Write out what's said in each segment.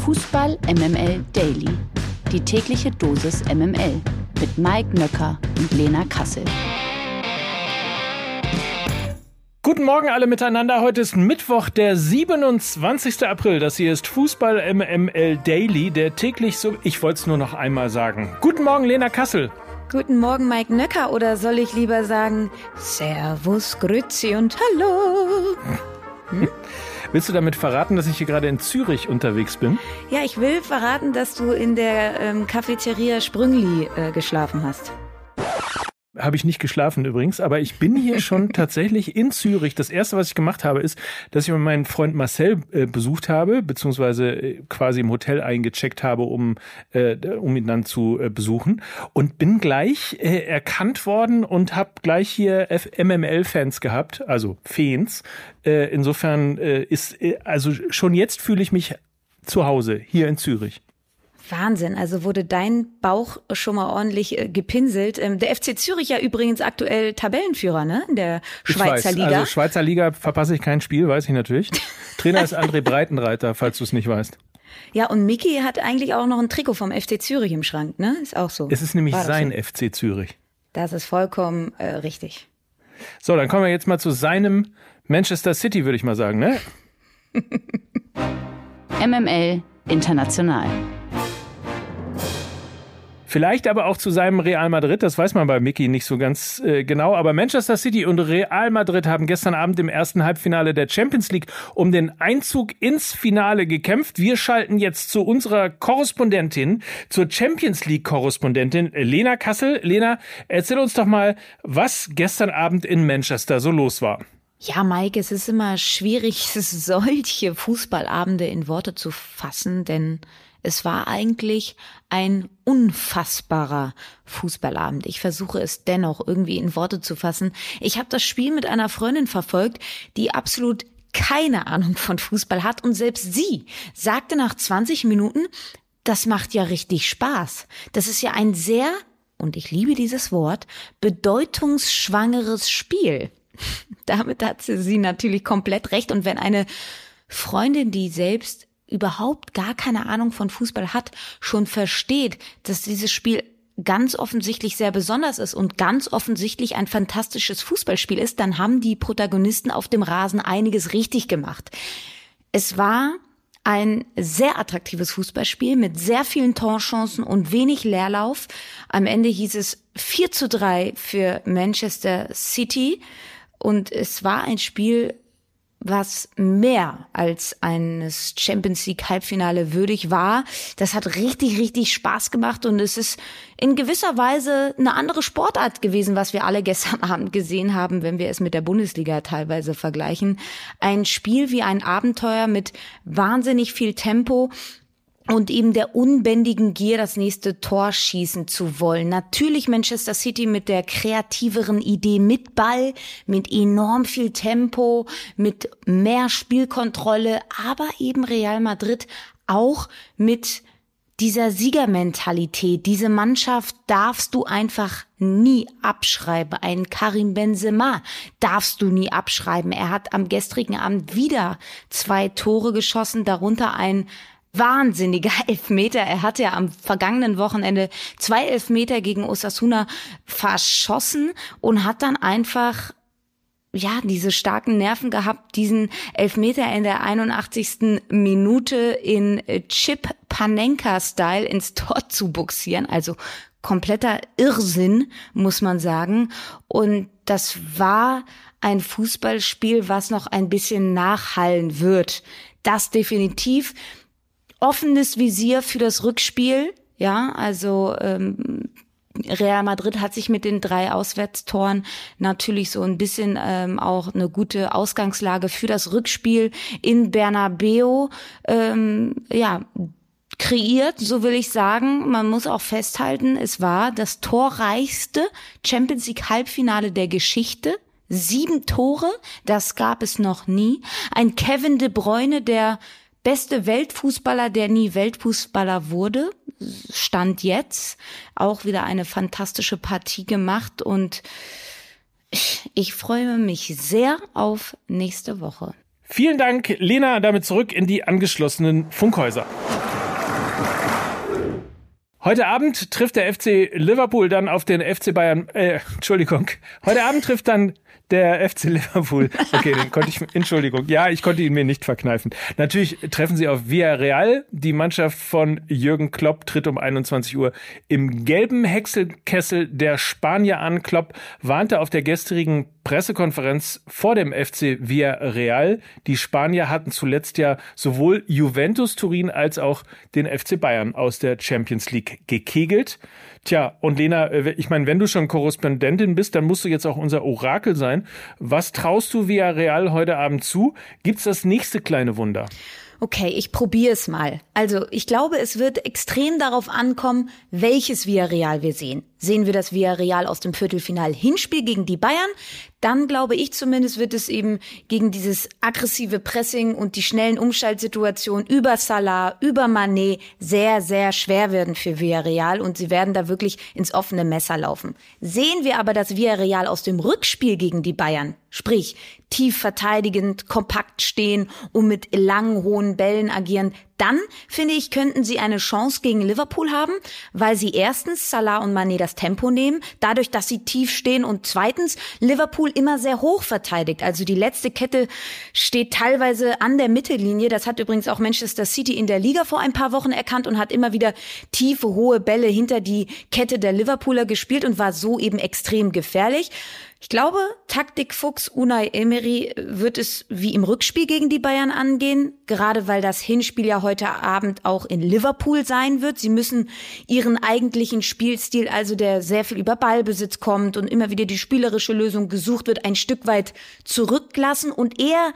Fußball MML Daily. Die tägliche Dosis MML mit Mike Nöcker und Lena Kassel. Guten Morgen alle miteinander. Heute ist Mittwoch, der 27. April. Das hier ist Fußball MML Daily, der täglich so... Ich wollte es nur noch einmal sagen. Guten Morgen, Lena Kassel. Guten Morgen, Mike Nöcker. Oder soll ich lieber sagen Servus, Grüezi und Hallo? Willst du damit verraten, dass ich hier gerade in Zürich unterwegs bin? Ja, ich will verraten, dass du in der Cafeteria Sprüngli geschlafen hast. Habe ich nicht geschlafen übrigens, aber ich bin hier schon tatsächlich in Zürich. Das erste, was ich gemacht habe, ist, dass ich meinen Freund Marcel besucht habe, beziehungsweise quasi im Hotel eingecheckt habe, um ihn dann zu besuchen. Und bin gleich erkannt worden und habe gleich hier MML-Fans gehabt, also Fans. Insofern also schon jetzt fühle ich mich zu Hause hier in Zürich. Wahnsinn, also wurde dein Bauch schon mal ordentlich gepinselt. Der FC Zürich ja übrigens aktuell Tabellenführer, ne? In der Schweizer Liga. Also Schweizer Liga verpasse ich kein Spiel, weiß ich natürlich. Trainer ist André Breitenreiter, falls du es nicht weißt. Ja, und Micky hat eigentlich auch noch ein Trikot vom FC Zürich im Schrank, ne? Ist auch so. Es ist nämlich sein FC Zürich. Das ist vollkommen richtig. So, dann kommen wir jetzt mal zu seinem Manchester City, würde ich mal sagen, ne? MML International. Vielleicht aber auch zu seinem Real Madrid, das weiß man bei Micky nicht so ganz genau, aber Manchester City und Real Madrid haben gestern Abend im ersten Halbfinale der Champions League um den Einzug ins Finale gekämpft. Wir schalten jetzt zu unserer Korrespondentin, zur Champions League Korrespondentin Lena Kassel. Lena, erzähl uns doch mal, was gestern Abend in Manchester so los war. Ja, Mike, es ist immer schwierig, solche Fußballabende in Worte zu fassen, denn es war eigentlich ein unfassbarer Fußballabend. Ich versuche es dennoch irgendwie in Worte zu fassen. Ich habe das Spiel mit einer Freundin verfolgt, die absolut keine Ahnung von Fußball hat. Und selbst sie sagte nach 20 Minuten, das macht ja richtig Spaß. Das ist ja ein sehr, und ich liebe dieses Wort, bedeutungsschwangeres Spiel. Damit hat sie natürlich komplett recht. Und wenn eine Freundin, die selbst überhaupt gar keine Ahnung von Fußball hat, schon versteht, dass dieses Spiel ganz offensichtlich sehr besonders ist und ganz offensichtlich ein fantastisches Fußballspiel ist, dann haben die Protagonisten auf dem Rasen einiges richtig gemacht. Es war ein sehr attraktives Fußballspiel mit sehr vielen Torchancen und wenig Leerlauf. Am Ende hieß es 4:3 für Manchester City und es war ein Spiel, was mehr als eines Champions League Halbfinale würdig war. Das hat richtig, richtig Spaß gemacht und es ist in gewisser Weise eine andere Sportart gewesen, was wir alle gestern Abend gesehen haben, wenn wir es mit der Bundesliga teilweise vergleichen. Ein Spiel wie ein Abenteuer mit wahnsinnig viel Tempo und eben der unbändigen Gier, das nächste Tor schießen zu wollen. Natürlich Manchester City mit der kreativeren Idee mit Ball, mit enorm viel Tempo, mit mehr Spielkontrolle, aber eben Real Madrid auch mit dieser Siegermentalität. Diese Mannschaft darfst du einfach nie abschreiben. Ein Karim Benzema darfst du nie abschreiben. Er hat am gestrigen Abend wieder 2 Tore geschossen, darunter ein wahnsinniger Elfmeter. Er hatte ja am vergangenen Wochenende 2 Elfmeter gegen Osasuna verschossen und hat dann einfach diese starken Nerven gehabt, diesen Elfmeter in der 81. Minute in Chip Panenka-Style ins Tor zu buxieren. Also kompletter Irrsinn, muss man sagen. Und das war ein Fußballspiel, was noch ein bisschen nachhallen wird. Das definitiv. Offenes Visier für das Rückspiel, ja, also Real Madrid hat sich mit den 3 Auswärtstoren natürlich so ein bisschen auch eine gute Ausgangslage für das Rückspiel in Bernabeu kreiert, so will ich sagen. Man muss auch festhalten, es war das torreichste Champions League Halbfinale der Geschichte. 7 Tore, das gab es noch nie. Ein Kevin De Bruyne, der beste Weltfußballer, der nie Weltfußballer wurde, Stand jetzt. Auch wieder eine fantastische Partie gemacht und ich freue mich sehr auf nächste Woche. Vielen Dank, Lena. Damit zurück in die angeschlossenen Funkhäuser. Heute Abend trifft der FC Liverpool dann auf den FC Bayern. Heute Abend trifft dann der FC Liverpool. Okay, ich konnte ihn mir nicht verkneifen. Natürlich treffen sie auf Villarreal. Die Mannschaft von Jürgen Klopp tritt um 21 Uhr im gelben Hexenkessel der Spanier an. Klopp warnte auf der gestrigen Pressekonferenz vor dem FC Villarreal. Die Spanier hatten zuletzt ja sowohl Juventus Turin als auch den FC Bayern aus der Champions League gekegelt. Tja, und Lena, ich meine, wenn du schon Korrespondentin bist, dann musst du jetzt auch unser Orakel sein. Was traust du Villarreal heute Abend zu? Gibt's das nächste kleine Wunder? Okay, ich probiere es mal. Also, ich glaube, es wird extrem darauf ankommen, welches Villarreal wir sehen. Sehen wir das Villarreal aus dem Viertelfinal-Hinspiel gegen die Bayern, dann glaube ich zumindest, wird es eben gegen dieses aggressive Pressing und die schnellen Umschaltsituationen über Salah, über Mané sehr, sehr schwer werden für Villarreal und sie werden da wirklich ins offene Messer laufen. Sehen wir aber das Villarreal aus dem Rückspiel gegen die Bayern, sprich tief verteidigend, kompakt stehen und mit langen, hohen Bällen agieren, dann, finde ich, könnten sie eine Chance gegen Liverpool haben, weil sie erstens Salah und Mané das Tempo nehmen, dadurch, dass sie tief stehen und zweitens Liverpool immer sehr hoch verteidigt. Also die letzte Kette steht teilweise an der Mittellinie. Das hat übrigens auch Manchester City in der Liga vor ein paar Wochen erkannt und hat immer wieder tiefe, hohe Bälle hinter die Kette der Liverpooler gespielt und war so eben extrem gefährlich. Ich glaube, Taktikfuchs Unai Emery wird es wie im Rückspiel gegen die Bayern angehen, gerade weil das Hinspiel ja heute Abend auch in Liverpool sein wird. Sie müssen ihren eigentlichen Spielstil, also der sehr viel über Ballbesitz kommt und immer wieder die spielerische Lösung gesucht wird, ein Stück weit zurücklassen und eher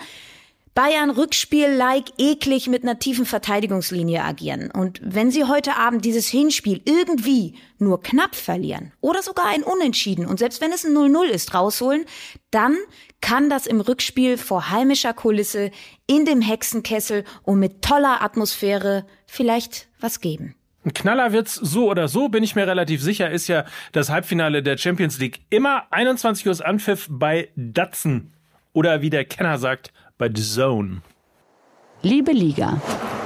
Bayern-Rückspiel-like eklig mit einer tiefen Verteidigungslinie agieren. Und wenn sie heute Abend dieses Hinspiel irgendwie nur knapp verlieren oder sogar ein Unentschieden und selbst wenn es ein 0-0 ist, rausholen, dann kann das im Rückspiel vor heimischer Kulisse in dem Hexenkessel und mit toller Atmosphäre vielleicht was geben. Ein Knaller wird's so oder so, bin ich mir relativ sicher, ist ja das Halbfinale der Champions League. Immer 21 Uhr Anpfiff bei Datsen. Oder wie der Kenner sagt, bei The Zone. Liebe Liga.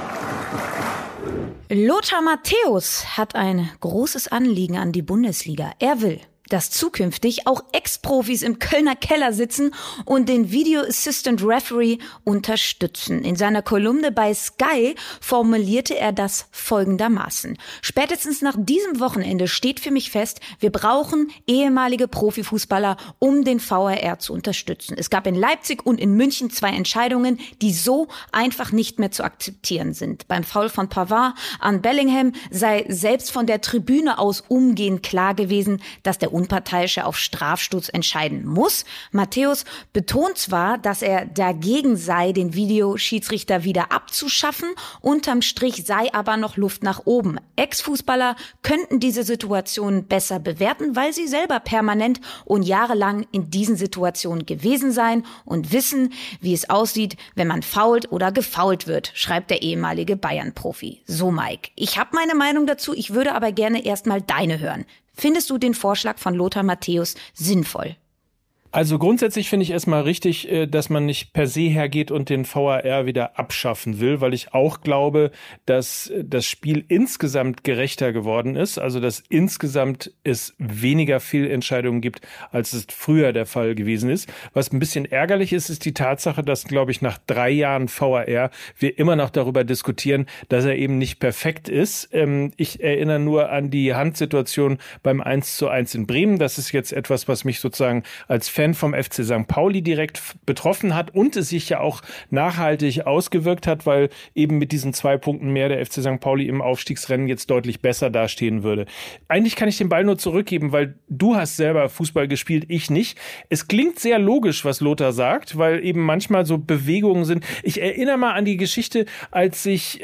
Lothar Matthäus hat ein großes Anliegen an die Bundesliga. Er will, dass zukünftig auch Ex-Profis im Kölner Keller sitzen und den Video Assistant Referee unterstützen. In seiner Kolumne bei Sky formulierte er das folgendermaßen: Spätestens nach diesem Wochenende steht für mich fest, wir brauchen ehemalige Profifußballer, um den VAR zu unterstützen. Es gab in Leipzig und in München 2 Entscheidungen, die so einfach nicht mehr zu akzeptieren sind. Beim Foul von Pavard an Bellingham sei selbst von der Tribüne aus umgehend klar gewesen, dass der Unparteiische auf Strafstoß entscheiden muss. Matthäus betont zwar, dass er dagegen sei, den Videoschiedsrichter wieder abzuschaffen, unterm Strich sei aber noch Luft nach oben. Ex-Fußballer könnten diese Situation besser bewerten, weil sie selber permanent und jahrelang in diesen Situationen gewesen seien und wissen, wie es aussieht, wenn man fault oder gefault wird, schreibt der ehemalige Bayern-Profi. So, Mike, ich habe meine Meinung dazu, ich würde aber gerne erstmal deine hören. Findest du den Vorschlag von Lothar Matthäus sinnvoll? Also grundsätzlich finde ich erstmal richtig, dass man nicht per se hergeht und den VAR wieder abschaffen will, weil ich auch glaube, dass das Spiel insgesamt gerechter geworden ist, also dass insgesamt es weniger Fehlentscheidungen gibt, als es früher der Fall gewesen ist. Was ein bisschen ärgerlich ist, ist die Tatsache, dass, glaube ich, nach 3 Jahren VAR wir immer noch darüber diskutieren, dass er eben nicht perfekt ist. Ich erinnere nur an die Handsituation beim 1:1 in Bremen. Das ist jetzt etwas, was mich sozusagen als Fan vom FC St. Pauli direkt betroffen hat und es sich ja auch nachhaltig ausgewirkt hat, weil eben mit diesen 2 Punkten mehr der FC St. Pauli im Aufstiegsrennen jetzt deutlich besser dastehen würde. Eigentlich kann ich den Ball nur zurückgeben, weil du hast selber Fußball gespielt, ich nicht. Es klingt sehr logisch, was Lothar sagt, weil eben manchmal so Bewegungen sind. Ich erinnere mal an die Geschichte, als sich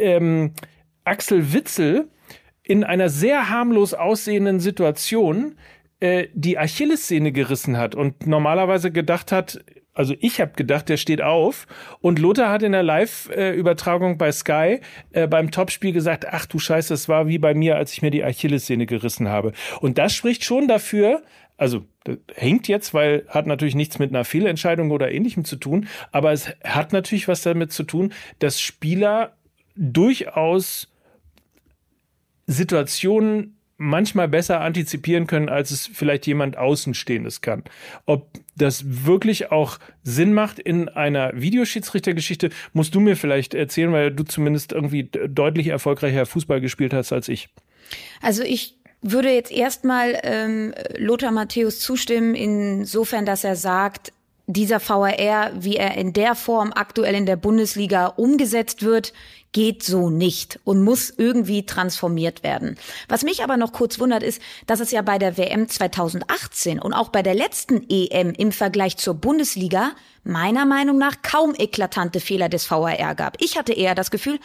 Axel Witsel in einer sehr harmlos aussehenden Situation die Achillessehne gerissen hat und normalerweise gedacht hat, also ich habe gedacht, der steht auf und Lothar hat in der Live-Übertragung bei Sky beim Topspiel gesagt, ach du Scheiße, das war wie bei mir, als ich mir die Achillessehne gerissen habe. Und das spricht schon dafür, also das hängt jetzt, weil hat natürlich nichts mit einer Fehlentscheidung oder Ähnlichem zu tun, aber es hat natürlich was damit zu tun, dass Spieler durchaus Situationen manchmal besser antizipieren können, als es vielleicht jemand Außenstehendes kann. Ob das wirklich auch Sinn macht in einer Videoschiedsrichtergeschichte, musst du mir vielleicht erzählen, weil du zumindest irgendwie deutlich erfolgreicher Fußball gespielt hast als ich. Also ich würde jetzt erstmal Lothar Matthäus zustimmen, insofern, dass er sagt, dieser VAR, wie er in der Form aktuell in der Bundesliga umgesetzt wird, geht so nicht und muss irgendwie transformiert werden. Was mich aber noch kurz wundert ist, dass es ja bei der WM 2018 und auch bei der letzten EM im Vergleich zur Bundesliga meiner Meinung nach kaum eklatante Fehler des VAR gab. Ich hatte eher das Gefühl,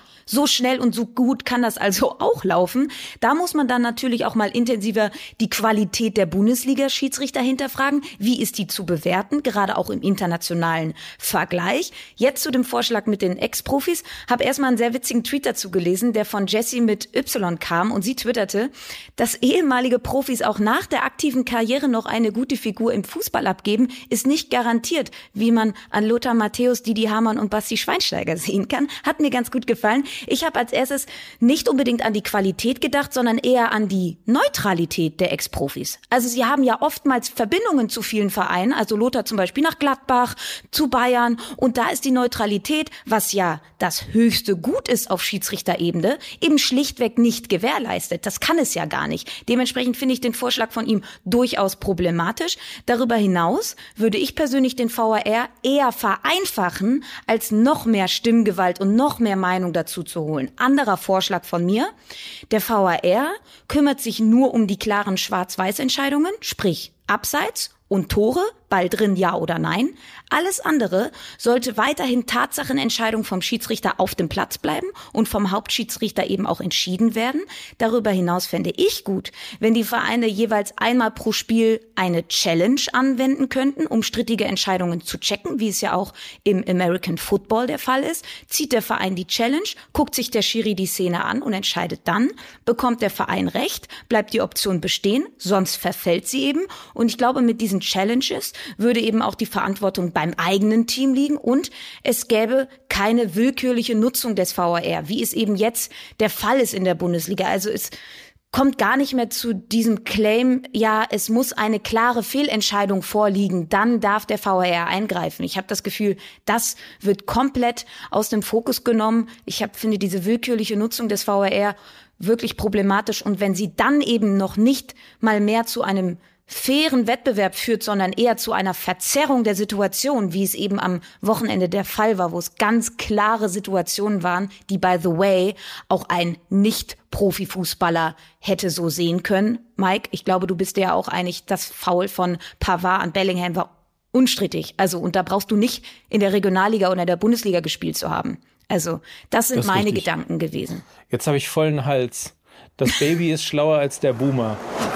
so schnell und so gut kann das also auch laufen. Da muss man dann natürlich auch mal intensiver die Qualität der Bundesliga-Schiedsrichter hinterfragen. Wie ist die zu bewerten, gerade auch im internationalen Vergleich? Jetzt zu dem Vorschlag mit den Ex-Profis. Habe erstmal einen sehr witzigen Tweet dazu gelesen, der von Jessie mit Y kam und sie twitterte, dass ehemalige Profis auch nach der aktiven Karriere noch eine gute Figur im Fußball abgeben, ist nicht garantiert, wie man an Lothar Matthäus, Didi Hamann und Basti Schweinsteiger sehen kann. Hat mir ganz gut gefallen. Ich habe als erstes nicht unbedingt an die Qualität gedacht, sondern eher an die Neutralität der Ex-Profis. Also sie haben ja oftmals Verbindungen zu vielen Vereinen, also Lothar zum Beispiel nach Gladbach, zu Bayern, und da ist die Neutralität, was ja das höchste Gut ist auf Schiedsrichterebene, eben schlichtweg nicht gewährleistet. Das kann es ja gar nicht. Dementsprechend finde ich den Vorschlag von ihm durchaus problematisch. Darüber hinaus würde ich persönlich den VAR eher vereinfachen, als noch mehr Stimmgewalt und noch mehr Meinung dazu zu holen. Anderer Vorschlag von mir: Der VAR kümmert sich nur um die klaren Schwarz-Weiß-Entscheidungen, sprich Abseits und Tore, Ball drin, ja oder nein. Alles andere sollte weiterhin Tatsachenentscheidung vom Schiedsrichter auf dem Platz bleiben und vom Hauptschiedsrichter eben auch entschieden werden. Darüber hinaus fände ich gut, wenn die Vereine jeweils einmal pro Spiel eine Challenge anwenden könnten, um strittige Entscheidungen zu checken, wie es ja auch im American Football der Fall ist. Zieht der Verein die Challenge, guckt sich der Schiri die Szene an und entscheidet dann, bekommt der Verein recht, bleibt die Option bestehen, sonst verfällt sie eben. Und ich glaube, mit diesen Challenges würde eben auch die Verantwortung beim eigenen Team liegen und es gäbe keine willkürliche Nutzung des VAR, wie es eben jetzt der Fall ist in der Bundesliga. Also es kommt gar nicht mehr zu diesem Claim, ja, es muss eine klare Fehlentscheidung vorliegen, dann darf der VAR eingreifen. Ich habe das Gefühl, das wird komplett aus dem Fokus genommen. Finde diese willkürliche Nutzung des VAR wirklich problematisch, und wenn sie dann eben noch nicht mal mehr zu einem fairen Wettbewerb führt, sondern eher zu einer Verzerrung der Situation, wie es eben am Wochenende der Fall war, wo es ganz klare Situationen waren, die, by the way, auch ein Nicht-Profifußballer hätte so sehen können. Mike, ich glaube, du bist dir ja auch einig, das Foul von Pavard an Bellingham war unstrittig. Also, und da brauchst du nicht in der Regionalliga oder in der Bundesliga gespielt zu haben. Also, das sind meine Gedanken gewesen. Jetzt habe ich vollen Hals. Das Baby ist schlauer als der Boomer.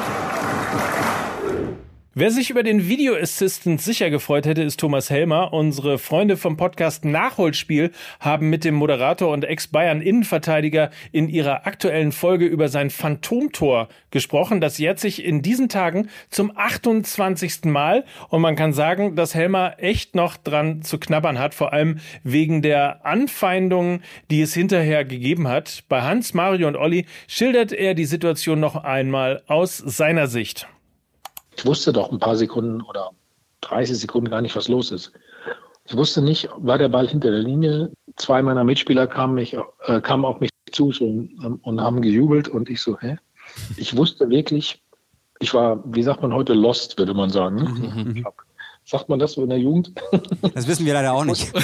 Wer sich über den Video Assistant sicher gefreut hätte, ist Thomas Helmer. Unsere Freunde vom Podcast Nachholspiel haben mit dem Moderator und Ex-Bayern-Innenverteidiger in ihrer aktuellen Folge über sein Phantomtor gesprochen. Das jährt sich in diesen Tagen zum 28. Mal. Und man kann sagen, dass Helmer echt noch dran zu knabbern hat, vor allem wegen der Anfeindungen, die es hinterher gegeben hat. Bei Hans, Mario und Olli schildert er die Situation noch einmal aus seiner Sicht. Ich wusste doch ein paar Sekunden oder 30 Sekunden gar nicht, was los ist. Ich wusste nicht, war der Ball hinter der Linie. 2 meiner Mitspieler kamen auf mich zu und haben gejubelt und ich so, hä? Ich wusste wirklich, ich war, wie sagt man heute, lost, würde man sagen. Mhm. Sagt man das so in der Jugend? Das wissen wir leider auch nicht.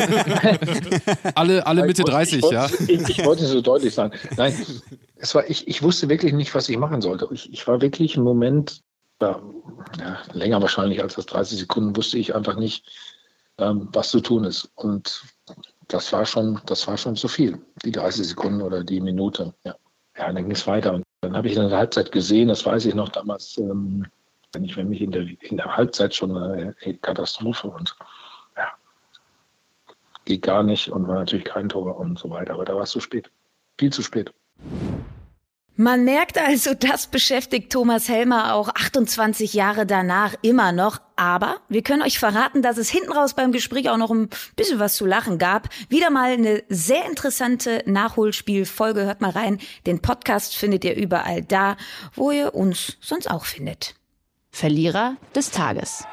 alle Mitte 30, ja. Ich wollte es so deutlich sagen. Nein, ich wusste wirklich nicht, was ich machen sollte. Ich war wirklich im Moment, länger wahrscheinlich als das 30 Sekunden, wusste ich einfach nicht, was zu tun ist. Und das war schon zu viel, die 30 Sekunden oder die Minute. Ja, dann ging es weiter. Und dann habe ich in der Halbzeit gesehen, das weiß ich noch damals, wenn mich in der Halbzeit schon eine Katastrophe und ja, geht gar nicht und war natürlich kein Tor und so weiter. Aber da war es zu spät, viel zu spät. Man merkt also, das beschäftigt Thomas Helmer auch 28 Jahre danach immer noch. Aber wir können euch verraten, dass es hinten raus beim Gespräch auch noch ein bisschen was zu lachen gab. Wieder mal eine sehr interessante Nachholspielfolge. Hört mal rein. Den Podcast findet ihr überall da, wo ihr uns sonst auch findet. Verlierer des Tages.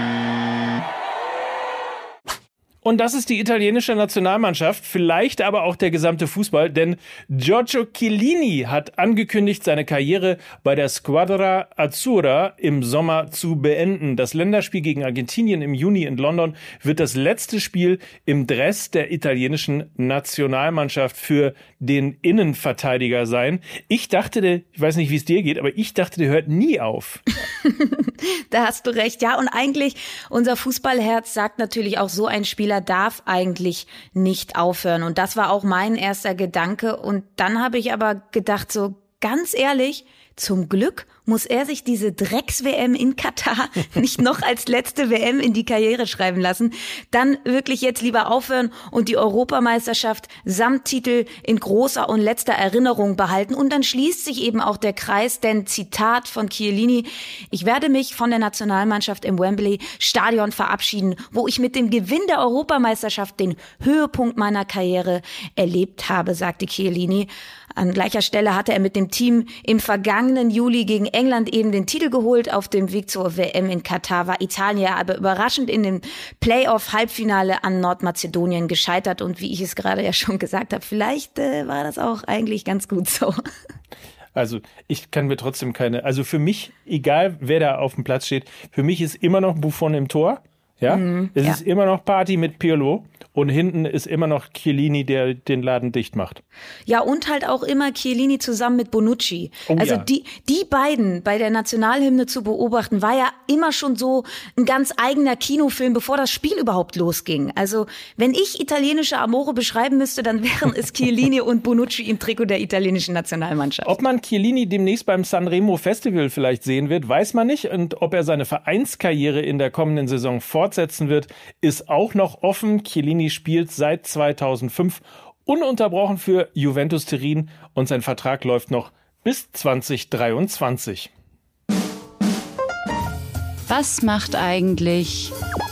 Und das ist die italienische Nationalmannschaft, vielleicht aber auch der gesamte Fußball, denn Giorgio Chiellini hat angekündigt, seine Karriere bei der Squadra Azzurra im Sommer zu beenden. Das Länderspiel gegen Argentinien im Juni in London wird das letzte Spiel im Dress der italienischen Nationalmannschaft für den Innenverteidiger sein. Ich dachte, ich weiß nicht, wie es dir geht, aber ich dachte, der hört nie auf. Da hast du recht, ja. Und eigentlich, unser Fußballherz sagt natürlich auch, so ein Spieler darf eigentlich nicht aufhören. Und das war auch mein erster Gedanke. Und dann habe ich aber gedacht, so ganz ehrlich, zum Glück muss er sich diese Drecks-WM in Katar nicht noch als letzte WM in die Karriere schreiben lassen. Dann wirklich jetzt lieber aufhören und die Europameisterschaft samt Titel in großer und letzter Erinnerung behalten. Und dann schließt sich eben auch der Kreis, denn Zitat von Chiellini: Ich werde mich von der Nationalmannschaft im Wembley-Stadion verabschieden, wo ich mit dem Gewinn der Europameisterschaft den Höhepunkt meiner Karriere erlebt habe, sagte Chiellini. An gleicher Stelle hatte er mit dem Team im vergangenen Juli gegen England eben den Titel geholt. Auf dem Weg zur WM in Katar war Italien aber überraschend in dem Playoff-Halbfinale an Nordmazedonien gescheitert. Und wie ich es gerade ja schon gesagt habe, vielleicht war das auch eigentlich ganz gut so. Also ich kann mir trotzdem also für mich, egal wer da auf dem Platz steht, für mich ist immer noch Buffon im Tor. Ja, ist immer noch Party mit Pirlo und hinten ist immer noch Chiellini, der den Laden dicht macht. Ja, und halt auch immer Chiellini zusammen mit Bonucci. Oh, also ja. die beiden bei der Nationalhymne zu beobachten, war ja immer schon so ein ganz eigener Kinofilm, bevor das Spiel überhaupt losging. Also wenn ich italienische Amore beschreiben müsste, dann wären es Chiellini und Bonucci im Trikot der italienischen Nationalmannschaft. Ob man Chiellini demnächst beim Sanremo Festival vielleicht sehen wird, weiß man nicht. Und ob er seine Vereinskarriere in der kommenden Saison fortsetzen wird, ist auch noch offen. Chiellini spielt seit 2005 ununterbrochen für Juventus Turin und sein Vertrag läuft noch bis 2023. Was macht eigentlich...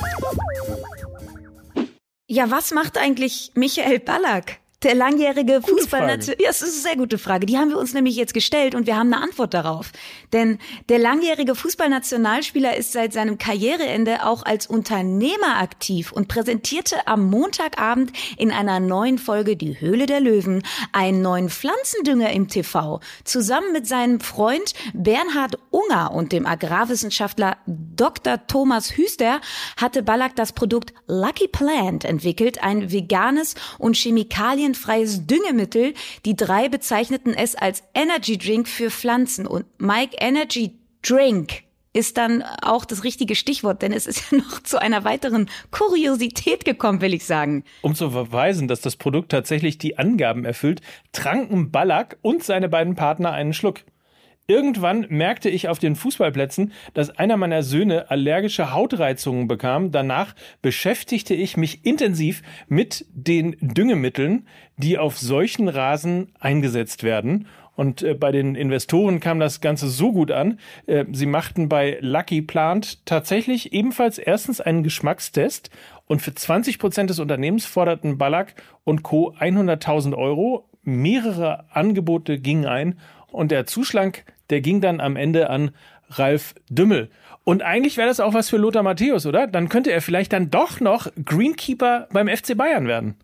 Ja, was macht eigentlich Michael Ballack? Der langjährige Fußballnationalspieler. Ja, das ist eine sehr gute Frage. Die haben wir uns nämlich jetzt gestellt und wir haben eine Antwort darauf. Denn der langjährige Fußballnationalspieler ist seit seinem Karriereende auch als Unternehmer aktiv und präsentierte am Montagabend in einer neuen Folge Die Höhle der Löwen einen neuen Pflanzendünger im TV. Zusammen mit seinem Freund Bernhard Unger und dem Agrarwissenschaftler Dr. Thomas Hüster hatte Ballack das Produkt Lucky Plant entwickelt, ein veganes und chemikalienfreies Düngemittel. Die drei bezeichneten es als Energy Drink für Pflanzen. Und Mike, Energy Drink ist dann auch das richtige Stichwort, denn es ist ja noch zu einer weiteren Kuriosität gekommen, will ich sagen. Um zu verweisen, dass das Produkt tatsächlich die Angaben erfüllt, tranken Ballack und seine beiden Partner einen Schluck. Irgendwann merkte ich auf den Fußballplätzen, dass einer meiner Söhne allergische Hautreizungen bekam. Danach beschäftigte ich mich intensiv mit den Düngemitteln, die auf solchen Rasen eingesetzt werden. Und bei den Investoren kam das Ganze so gut an. Sie machten bei Lucky Plant tatsächlich ebenfalls erstens einen Geschmackstest und für 20% des Unternehmens forderten Ballack und Co. 100.000 €. Mehrere Angebote gingen ein und der Zuschlag, der ging dann am Ende an Ralf Dümmel. Und eigentlich wäre das auch was für Lothar Matthäus, oder? Dann könnte er vielleicht dann doch noch Greenkeeper beim FC Bayern werden.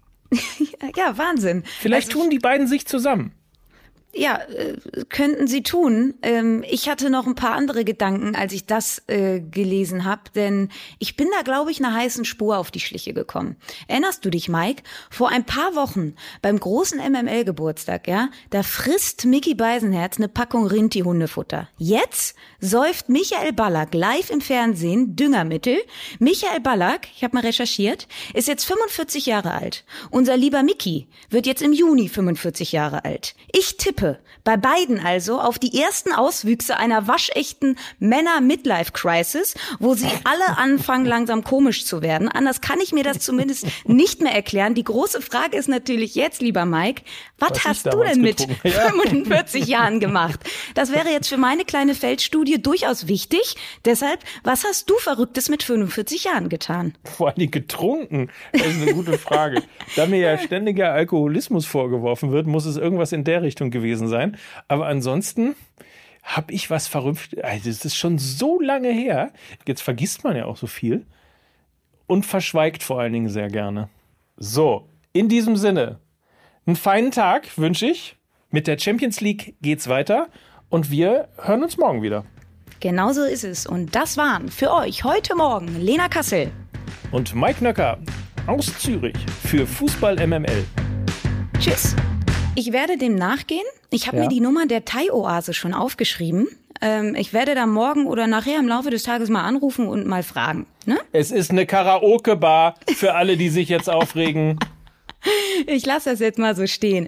Ja, Wahnsinn. Vielleicht tun die beiden sich zusammen. Ja, könnten sie tun. Ich hatte noch ein paar andere Gedanken, als ich das gelesen habe, denn ich bin da, glaube ich, einer heißen Spur auf die Schliche gekommen. Erinnerst du dich, Mike? Vor ein paar Wochen beim großen MML-Geburtstag, ja, da frisst Micky Beisenherz eine Packung Rinti-Hundefutter. Jetzt säuft Michael Ballack live im Fernsehen Düngermittel. Michael Ballack, ich habe mal recherchiert, ist jetzt 45 Jahre alt. Unser lieber Micky wird jetzt im Juni 45 Jahre alt. Ich tippe, tippe bei beiden also auf die ersten Auswüchse einer waschechten Männer-Midlife-Crisis, wo sie alle anfangen, langsam komisch zu werden. Anders kann ich mir das zumindest nicht mehr erklären. Die große Frage ist natürlich jetzt, lieber Mike, was hast du denn mit 45 Jahren gemacht? Das wäre jetzt für meine kleine Feldstudie durchaus wichtig. Deshalb, was hast du Verrücktes mit 45 Jahren getan? Vor allem getrunken? Das ist eine gute Frage. Da mir ja ständiger Alkoholismus vorgeworfen wird, muss es irgendwas in der Richtung gewesen sein. Aber ansonsten habe ich was verrückt. Also das ist schon so lange her. Jetzt vergisst man ja auch so viel. Und verschweigt vor allen Dingen sehr gerne. So, in diesem Sinne, einen feinen Tag wünsche ich. Mit der Champions League geht's weiter. Und wir hören uns morgen wieder. Genau so ist es. Und das waren für euch heute Morgen Lena Kassel und Mike Nöcker aus Zürich für Fußball MML. Tschüss. Ich werde dem nachgehen. Ich habe mir die Nummer der Thai-Oase schon aufgeschrieben. Ich werde da morgen oder nachher im Laufe des Tages mal anrufen und mal fragen. Ne? Es ist eine Karaoke-Bar für alle, die sich jetzt aufregen. Ich lasse das jetzt mal so stehen.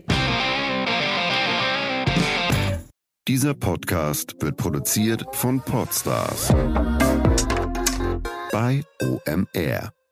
Dieser Podcast wird produziert von Podstars bei OMR.